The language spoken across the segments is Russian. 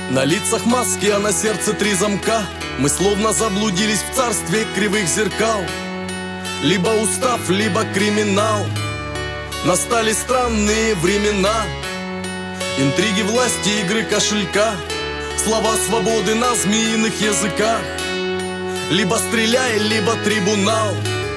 На лицах маски, а на сердце три замка. Мы словно заблудились в царстве кривых зеркал. Либо устав, либо криминал. Настали странные времена. Интриги власти, игры кошелька. Слова свободы на змеиных языках. Либо стреляй, либо трибунал.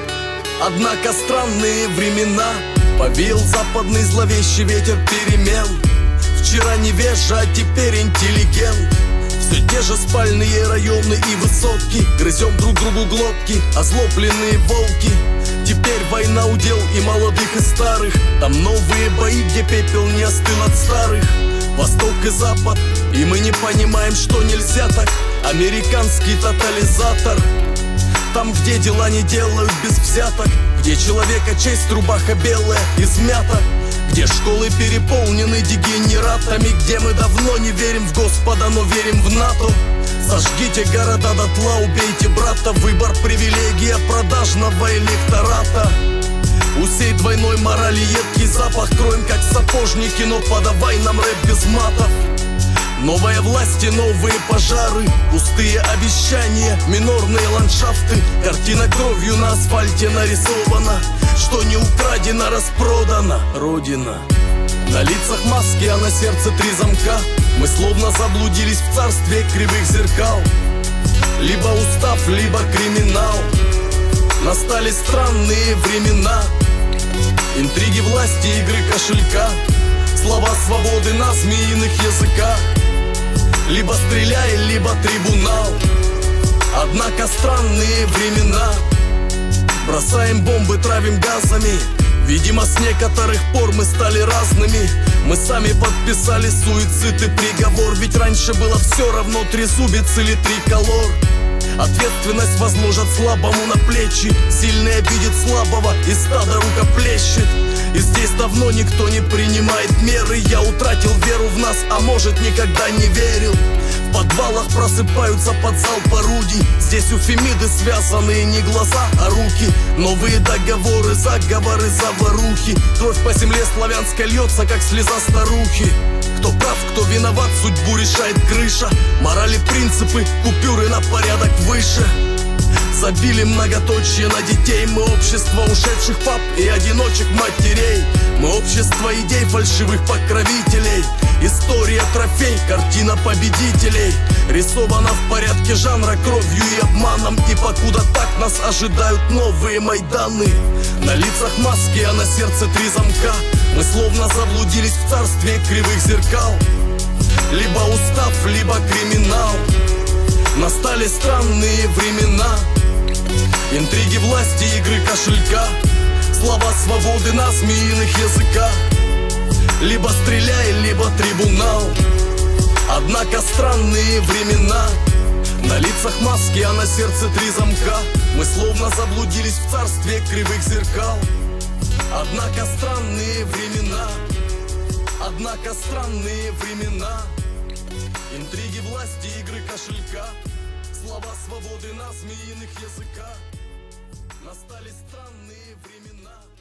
Однако странные времена. Повеял западный зловещий ветер перемен. Вчера невежа, а теперь интеллигент. Все те же спальные районы и высотки. Грызем друг другу глотки, озлобленные волки. Теперь война удел и молодых, и старых. Там новые бои, где пепел не остыл от старых. Восток и запад, и мы не понимаем, что нельзя так. Американский тотализатор. Там, где дела не делают без взяток, где человека честь, рубаха белая, измята, где школы переполнены дегенератами, где мы давно не верим в Господа, но верим в НАТО. Сожгите города дотла, убейте брата. Выбор привилегия продажного электората. Усей двойной морали едкий запах. Кроем как сапожники, но подавай нам рэп без матов. Новая власть и новые пожары. Пустые обещания, минорные ландшафты. Картина кровью на асфальте нарисована. Что не украдено, распродано. Родина. На лицах маски, а на сердце три замка. Мы словно заблудились в царстве кривых зеркал. Либо устав, либо криминал. Настали странные времена. Интриги власти, игры кошелька. Слова свободы на змеиных языках. Либо стреляй, либо трибунал. Однако странные времена. Бросаем бомбы, травим газами. Видимо, с некоторых пор мы стали разными. Мы сами подписали суицид и приговор. Ведь раньше было все равно, трезубец или триколор. Ответственность возложат слабому на плечи. Сильный обидит слабого, и стадо рукоплещет. И здесь давно никто не принимает меры. Я утратил веру в нас, а может никогда не верил. В подвалах просыпаются под залп орудий. Здесь у Фемиды связанные не глаза, а руки. Новые договоры, заговоры, заварухи. Кровь по земле славянской льется, как слеза старухи. Кто прав, кто виноват, судьбу решает крыша. Морали, принципы, купюры на порядок выше. Забили многоточие на детей. Мы общество ушедших пап и одиночек матерей. Мы общество идей фальшивых покровителей. История трофей, картина победителей. Рисована в порядке жанра кровью и обманом. И покуда так нас ожидают новые Майданы. На лицах маски, а на сердце три замка. Мы словно заблудились в царстве кривых зеркал. Либо устав, либо криминал. Настали странные времена. Интриги власти, игры кошелька. Слова свободы на змеиных языках. Либо стреляй, либо трибунал. Однако странные времена. На лицах маски, а на сердце три замка. Мы словно заблудились в царстве кривых зеркал. Однако странные времена. Однако странные времена. Интриги власти, игры кошелька. Слова свободы на змеиных языках. Настали странные времена.